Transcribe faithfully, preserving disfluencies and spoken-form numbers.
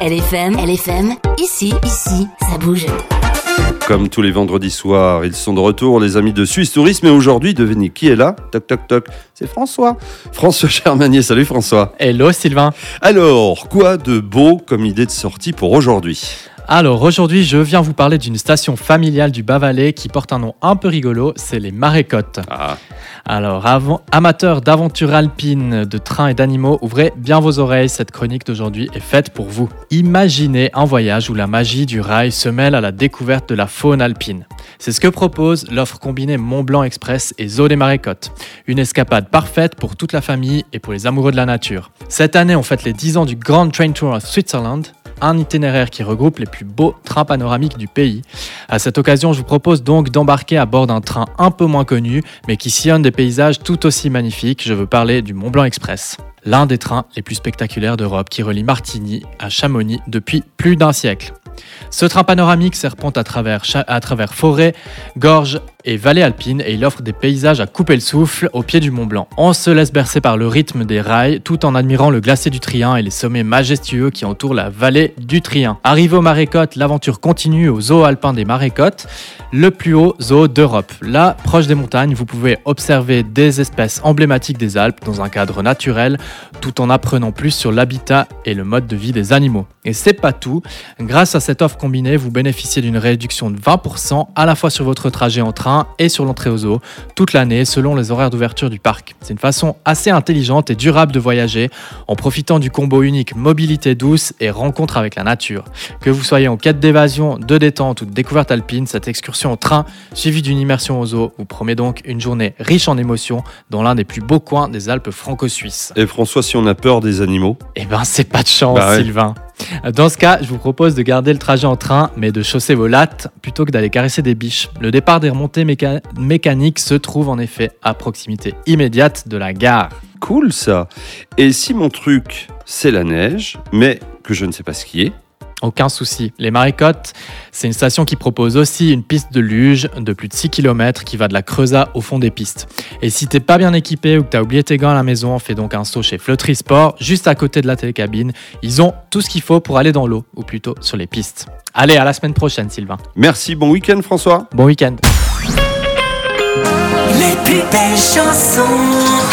L F M, L F M, ici, ici, ça bouge. Comme tous les vendredis soirs, ils sont de retour, les amis de Suisse Tourisme. Et aujourd'hui, devinez qui est là ? Toc, toc, toc. C'est François. François Germanier. Salut François. Hello Sylvain. Alors, quoi de beau comme idée de sortie pour aujourd'hui ? Alors aujourd'hui, je viens vous parler d'une station familiale du Bas-Valais qui porte un nom un peu rigolo, c'est les Marécottes. Ah. Alors, avant, amateurs d'aventures alpines, de trains et d'animaux, ouvrez bien vos oreilles, cette chronique d'aujourd'hui est faite pour vous. Imaginez un voyage où la magie du rail se mêle à la découverte de la faune alpine. C'est ce que propose l'offre combinée Mont-Blanc Express et Zoo des Marécottes. Une escapade parfaite pour toute la famille et pour les amoureux de la nature. Cette année, on fête les dix ans du Grand Train Tour of Switzerland, un itinéraire qui regroupe les plus beaux trains panoramiques du pays. À cette occasion, je vous propose donc d'embarquer à bord d'un train un peu moins connu, mais qui sillonne des paysages tout aussi magnifiques. Je veux parler du Mont-Blanc Express, l'un des trains les plus spectaculaires d'Europe qui relie Martigny à Chamonix depuis plus d'un siècle. Ce train panoramique serpente à travers, à travers forêts, gorges et vallées alpines et il offre des paysages à couper le souffle au pied du Mont Blanc. On se laisse bercer par le rythme des rails tout en admirant le glacier du Trien et les sommets majestueux qui entourent la vallée du Trien. Arrivé aux Marécottes, l'aventure continue au zoo alpin des Marécottes, le plus haut zoo d'Europe. Là, proche des montagnes, vous pouvez observer des espèces emblématiques des Alpes dans un cadre naturel tout en apprenant plus sur l'habitat et le mode de vie des animaux. Et c'est pas tout, grâce à cette offre combinée, vous bénéficiez d'une réduction de vingt pour cent à la fois sur votre trajet en train et sur l'entrée au zoo, toute l'année selon les horaires d'ouverture du parc. C'est une façon assez intelligente et durable de voyager en profitant du combo unique mobilité douce et rencontre avec la nature. Que vous soyez en quête d'évasion, de détente ou de découverte alpine, cette excursion en train suivie d'une immersion au zoo vous promet donc une journée riche en émotions dans l'un des plus beaux coins des Alpes franco-suisses. Et François, si on a peur des animaux ? Eh ben c'est pas de chance, bah ouais. Sylvain. Dans ce cas, je vous propose de garder le trajet en train, mais de chausser vos lattes plutôt que d'aller caresser des biches. Le départ des remontées méca- mécaniques se trouve en effet à proximité immédiate de la gare. Cool ça. Et si mon truc, c'est la neige, mais que je ne sais pas skier ? Aucun souci. Les Marécottes, c'est une station qui propose aussi une piste de luge de plus de six kilomètres qui va de la Creusat au fond des pistes. Et si t'es pas bien équipé ou que t'as oublié tes gants à la maison, fais donc un saut chez Fleuterie Sport, juste à côté de la télécabine. Ils ont tout ce qu'il faut pour aller dans l'eau, ou plutôt sur les pistes. Allez, à la semaine prochaine, Sylvain. Merci, bon week-end François. Bon week-end. Les plus belles chansons.